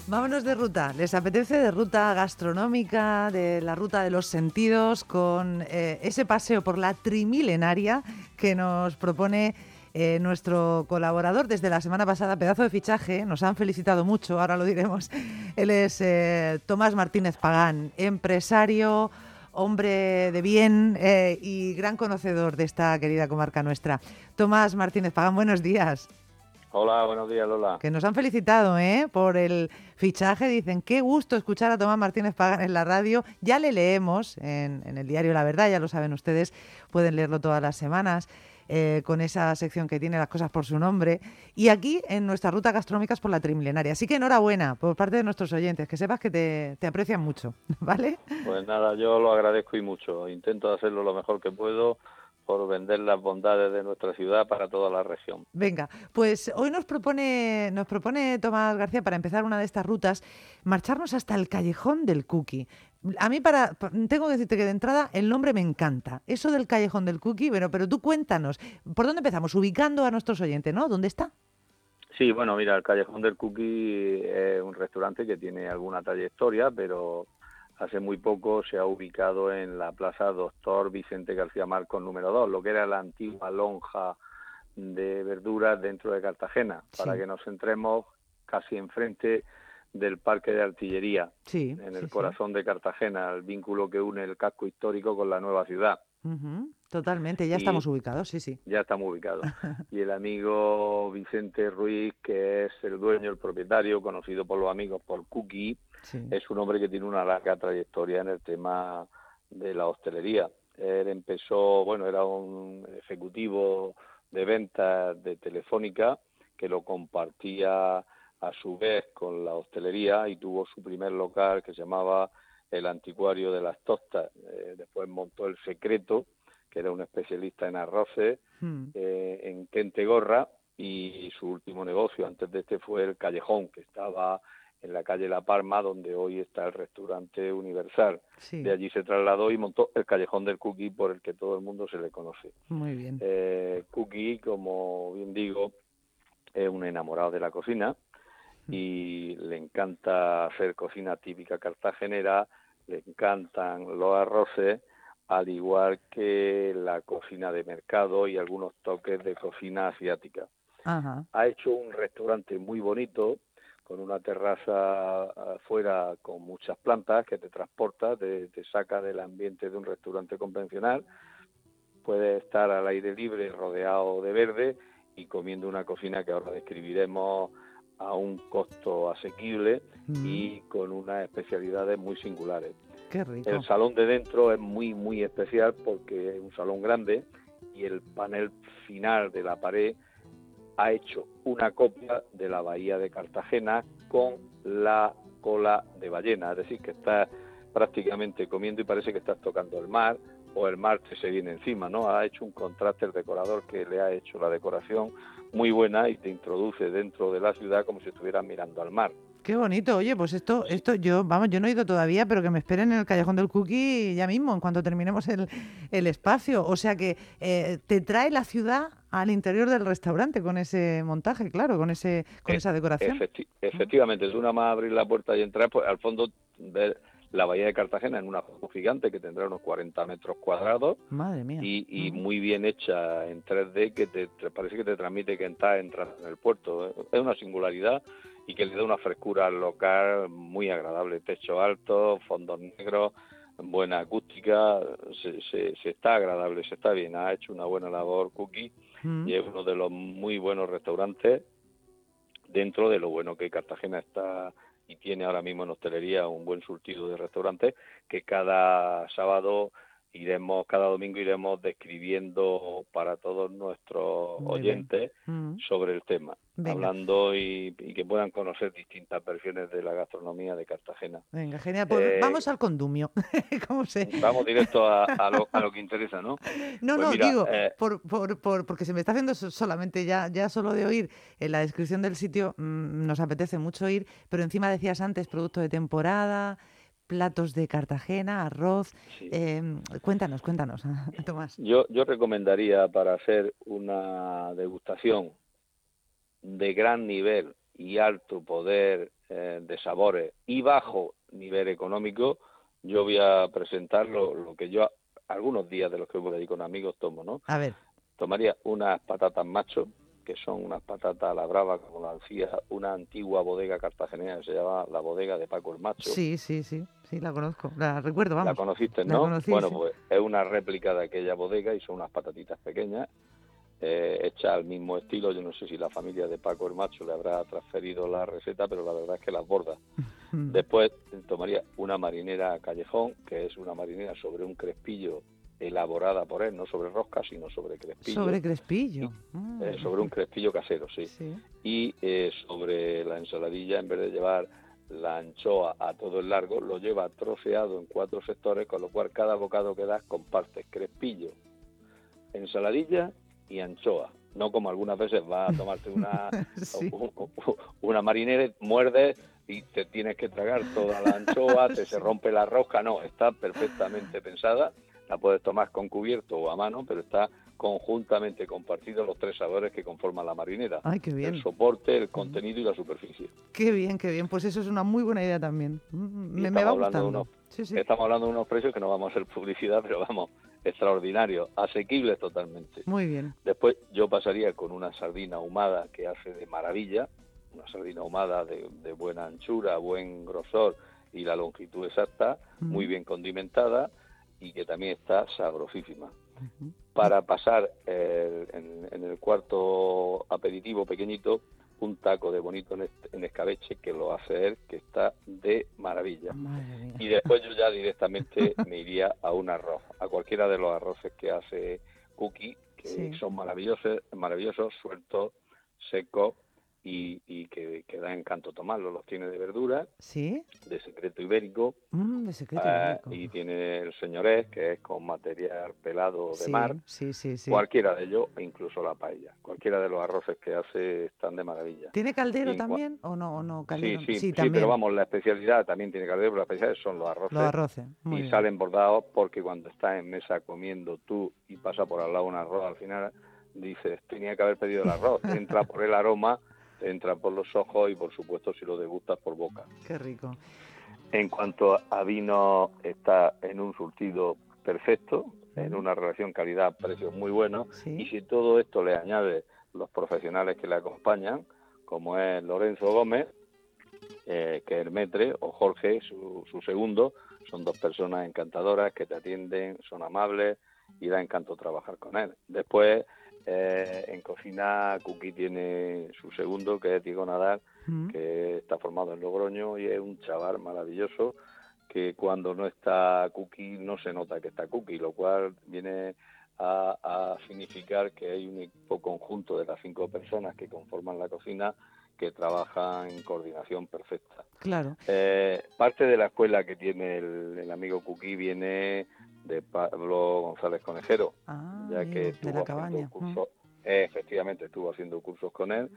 Vámonos de ruta. ¿Les apetece de ruta gastronómica, de la ruta de los sentidos, con ese paseo por la Trimilenaria que nos propone nuestro colaborador desde la semana pasada? Pedazo de fichaje, nos han felicitado mucho, ahora lo diremos. Él es Tomás Martínez Pagán, empresario, hombre de bien y gran conocedor de esta querida comarca nuestra. Tomás Martínez Pagán, buenos días. Hola, buenos días, Lola. Que nos han felicitado por el fichaje. Dicen, qué gusto escuchar a Tomás Martínez Pagán en la radio. Ya le leemos en el diario La Verdad, ya lo saben ustedes, pueden leerlo todas las semanas, con esa sección que tiene las cosas por su nombre. Y aquí, en nuestras rutas gastronómicas por la Trimilenaria. Así que enhorabuena por parte de nuestros oyentes, que sepas que te aprecian mucho, ¿vale? Pues nada, yo lo agradezco y mucho. Intento hacerlo lo mejor que puedo por vender las bondades de nuestra ciudad para toda la región. Venga, pues hoy nos propone Tomás García, para empezar una de estas rutas, marcharnos hasta el Callejón del Cookie. A mí tengo que decirte que de entrada el nombre me encanta. Eso del Callejón del Cookie, pero tú cuéntanos, ¿por dónde empezamos? Ubicando a nuestros oyentes, ¿no? ¿Dónde está? Sí, bueno, mira, el Callejón del Cookie es un restaurante que tiene alguna trayectoria, pero hace muy poco se ha ubicado en la Plaza Doctor Vicente García Marcos número 2, lo que era la antigua lonja de verduras dentro de Cartagena, para Sí, que nos centremos casi enfrente del Parque de Artillería, sí, en sí, el sí. corazón de Cartagena, el vínculo que une el casco histórico con la nueva ciudad. Ujú, totalmente, ya Y estamos ubicados, sí, sí. ya estamos ubicados. Y el amigo Vicente Ruiz, que es el dueño, el propietario, conocido por los amigos por Cookie, Sí, es un hombre que tiene una larga trayectoria en el tema de la hostelería. Él empezó, bueno, era un ejecutivo de ventas de Telefónica que lo compartía a su vez con la hostelería y tuvo su primer local que se llamaba El Anticuario de las Tostas. Después montó El Secreto, que era un especialista en arroces, mm, en Kentegorra, y su último negocio antes de este fue el Callejón, que estaba en la calle La Palma, donde hoy está el restaurante Universal. De sí, allí se trasladó y montó el Callejón del Cookie, por el que todo el mundo se le conoce. muy bien. Cookie, como bien digo, es un enamorado de la cocina Mm. y le encanta hacer cocina típica cartagenera, le encantan los arroces, al igual que la cocina de mercado y algunos toques de cocina asiática. Ajá, Ha hecho un restaurante muy bonito, con una terraza afuera con muchas plantas que te transporta, te saca del ambiente de un restaurante convencional. Puedes estar al aire libre, rodeado de verde y comiendo una cocina que ahora describiremos a un costo asequible mm, y con unas especialidades muy singulares. qué El rico. salón de dentro es muy, muy especial porque es un salón grande y el panel final de la pared ha hecho una copia de la bahía de Cartagena con la cola de ballena, es decir, que estás prácticamente comiendo y parece que estás tocando el mar, o el mar te se viene encima, ¿no? Ha hecho un contraste el decorador que le ha hecho la decoración muy buena y te introduce dentro de la ciudad como si estuvieras mirando al mar. Qué bonito. Oye, pues esto, Sí, esto yo no he ido todavía, pero que me esperen en el Callejón del Cookie ya mismo, en cuanto terminemos el espacio. O sea que te trae la ciudad al interior del restaurante con ese montaje, claro, con esa decoración. ¿No? efectivamente, tú nada más abrir la puerta y entrar, pues al fondo ves la bahía de Cartagena en una foto gigante que tendrá unos 40 metros cuadrados Madre mía. y Ujú. muy bien hecha en 3D que te parece que te transmite que estás entrando en el puerto. Es una singularidad y que le da una frescura al local muy agradable. Techo alto, fondos negros, buena acústica, se está agradable, se está bien. Ha hecho una buena labor Cookie Mm. y es uno de los muy buenos restaurantes dentro de lo bueno que Cartagena está y tiene ahora mismo en hostelería un buen surtido de restaurantes que cada sábado cada domingo iremos describiendo para todos nuestros Muy bien. oyentes Mm. sobre el tema, Venga, hablando y que puedan conocer distintas versiones de la gastronomía de Cartagena. venga, genial. Pues Eh, vamos al condumio. ¿Cómo se? Vamos directo a lo que interesa, ¿no? No, Pues no, mira, digo, porque se me está haciendo solamente ya solo de oír en la descripción del sitio, nos apetece mucho ir, pero encima decías antes, producto de temporada, platos de Cartagena, arroz. sí, Cuéntanos, Tomás. yo recomendaría para hacer una degustación de gran nivel y alto poder de sabores y bajo nivel económico, yo voy a presentar lo que yo algunos días de los que voy a ir con amigos tomo, ¿no? A ver. Tomaría unas patatas macho, que son unas patatas a la brava, como lo hacía una antigua bodega cartagenera que se llama la bodega de Paco el Macho. Sí, la conozco, la recuerdo, vamos. La conociste, La ¿no? conocí, Bueno, sí. pues es una réplica de aquella bodega y son unas patatitas pequeñas, hechas al mismo estilo. Yo no sé si la familia de Paco el Macho le habrá transferido la receta, pero la verdad es que las borda. Después tomaría una marinera Callejón, que es una marinera sobre un crespillo elaborada por él, no sobre rosca, sino sobre crespillo. Sobre crespillo. Sobre un crespillo casero, sí. Y sobre la ensaladilla, en vez de llevar la anchoa a todo el largo, lo lleva troceado en 4 sectores, con lo cual cada bocado que das compartes crespillo, ensaladilla y anchoa. No como algunas veces vas a tomarte una marinera, muerdes y te tienes que tragar toda la anchoa, se rompe la rosca. No, está perfectamente pensada. La puedes tomar con cubierto o a mano, pero está conjuntamente compartidos los 3 sabores que conforman la marinera. ¡Ay, qué bien! El soporte, el contenido y la superficie. ¡Qué bien, qué bien! Pues eso es una muy buena idea también. Me va gustando. Estamos hablando de unos precios que no vamos a hacer publicidad, pero vamos, extraordinarios, asequibles totalmente. Muy bien. Después yo pasaría con una sardina ahumada que hace de maravilla, una sardina ahumada de buena anchura, buen grosor y la longitud exacta, muy bien condimentada y que también está sabrosísima. Para pasar en el cuarto aperitivo pequeñito, un taco de bonito en escabeche que lo hace él, que está de maravilla. Y después yo ya directamente me iría a un arroz, a cualquiera de los arroces que hace Cookie, que son maravillosos, sueltos, secos y que da encanto tomarlos. Los tiene de verdura, de secreto ibérico, y tiene el señorés, que es con material pelado de mar, cualquiera de ellos, e incluso la paella. Cualquiera de los arroces que hace están de maravilla. ¿Tiene caldero también o no caldero? Sí, pero vamos, la especialidad también tiene caldero, pero la especialidad son los arroces. Los arroces, muy bien. Salen bordados porque cuando estás en mesa comiendo tú y pasa por al lado un arroz, al final dices, tenía que haber pedido el arroz, entra por el aroma, entra por los ojos y por supuesto si lo degustas por boca. Qué rico. En cuanto a vino, está en un surtido perfecto, en una relación calidad-precio muy bueno, y si todo esto le añade los profesionales que le acompañan, como es Lorenzo Gómez, que es el maître, o Jorge, su segundo, son 2 personas encantadoras que te atienden, son amables y da encanto trabajar con él. Después, en cocina, Cookie tiene su segundo, que es Diego Nadal, que está formado en Logroño y es un chaval maravilloso que cuando no está Cookie no se nota que está Cookie, lo cual viene a significar que hay un equipo conjunto de las 5 personas que conforman la cocina que trabajan en coordinación perfecta. Claro. Parte de la escuela que tiene el amigo Cookie viene de Pablo González Conejero, ya que estuvo haciendo cursos, efectivamente estuvo haciendo cursos con él,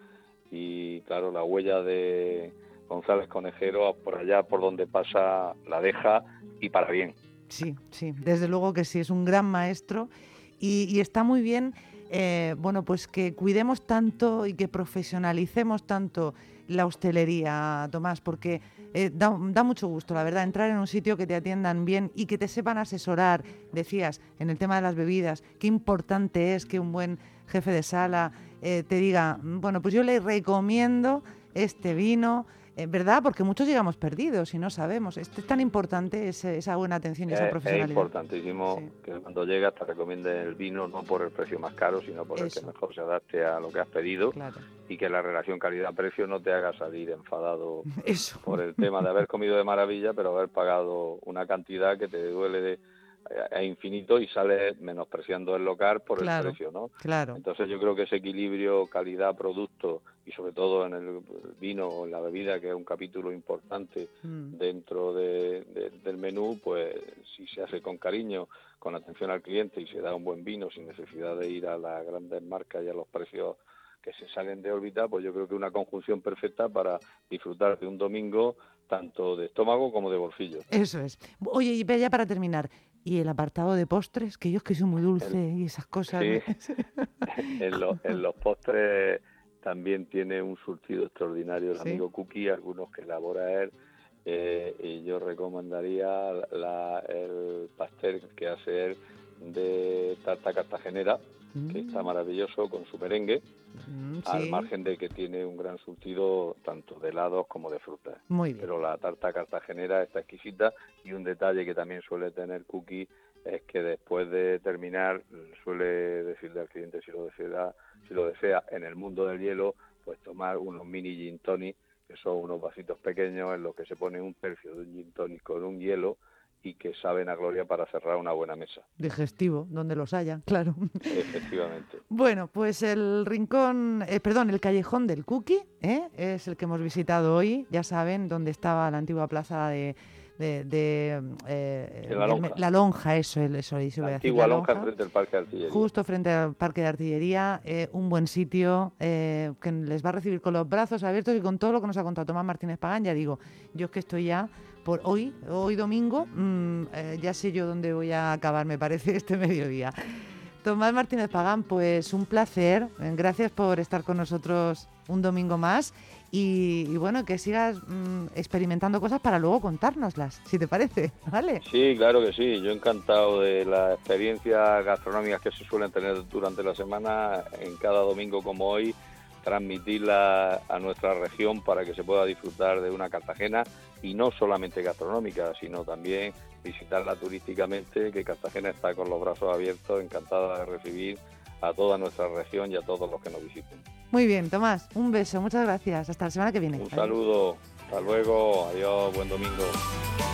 y claro, la huella de González Conejero por allá por donde pasa la deja y para bien. Sí, desde luego que sí, es un gran maestro y está muy bien, pues que cuidemos tanto y que profesionalicemos tanto la hostelería, Tomás, porque da mucho gusto, la verdad, entrar en un sitio que te atiendan bien y que te sepan asesorar. Decías, en el tema de las bebidas, qué importante es que un buen jefe de sala te diga, pues yo le recomiendo este vino, ¿verdad? Porque muchos llegamos perdidos y no sabemos. Es tan importante esa buena atención y esa profesionalidad. Es importantísimo que cuando llegas te recomienden el vino, no por el precio más caro, sino por el que mejor se adapte a lo que has pedido. Claro. Y que la relación calidad-precio no te haga salir enfadado por el tema de haber comido de maravilla, pero haber pagado una cantidad que te duele a infinito y sales menospreciando el local por el precio, ¿no? Claro. Entonces yo creo que ese equilibrio calidad-producto y sobre todo en el vino o en la bebida, que es un capítulo importante dentro del menú, pues si se hace con cariño, con atención al cliente y se da un buen vino sin necesidad de ir a las grandes marcas y a los precios que se salen de órbita, pues yo creo que una conjunción perfecta para disfrutar de un domingo tanto de estómago como de bolsillo. Eso es. Oye, y ya para terminar, ¿y el apartado de postres? Que yo es que soy muy dulce y esas cosas. Sí, en los postres también tiene un surtido extraordinario el Sí. amigo Cookie, algunos que elabora él, y yo recomendaría el pastel que hace él de tarta cartagenera, que está maravilloso con su merengue, al Sí, margen de que tiene un gran surtido tanto de helados como de frutas. muy bien. Pero la tarta cartagenera está exquisita, y un detalle que también suele tener Cookie es que después de terminar suele decirle al cliente, si lo desea en el mundo del hielo, pues tomar unos mini gin tonic, que son unos vasitos pequeños en los que se pone un tercio de un gin tonic con un hielo, y que saben a gloria para cerrar una buena mesa. Digestivo, donde los haya, claro. Efectivamente. Bueno, pues el el Callejón del Cookie, es el que hemos visitado hoy. Ya saben dónde estaba la antigua plaza de La Lonja. La Lonja, eso iba a decir, La antigua la lonja frente al Parque de Artillería. justo frente al Parque de Artillería, un buen sitio que les va a recibir con los brazos abiertos y con todo lo que nos ha contado Tomás Martínez Pagán. Ya digo, yo es que estoy ya por hoy domingo, ya sé yo dónde voy a acabar, me parece, este mediodía. Tomás Martínez Pagán, pues un placer. Gracias por estar con nosotros un domingo más y bueno, que sigas experimentando cosas para luego contárnoslas, si te parece, ¿vale? Sí, claro que sí. Yo encantado de las experiencias gastronómicas que se suelen tener durante la semana, en cada domingo como hoy, transmitirla a nuestra región para que se pueda disfrutar de una Cartagena, y no solamente gastronómica, sino también visitarla turísticamente, que Cartagena está con los brazos abiertos, encantada de recibir a toda nuestra región y a todos los que nos visiten. Muy bien, Tomás, un beso, muchas gracias. Hasta la semana que viene. Un Adiós. saludo, hasta luego, adiós, buen domingo.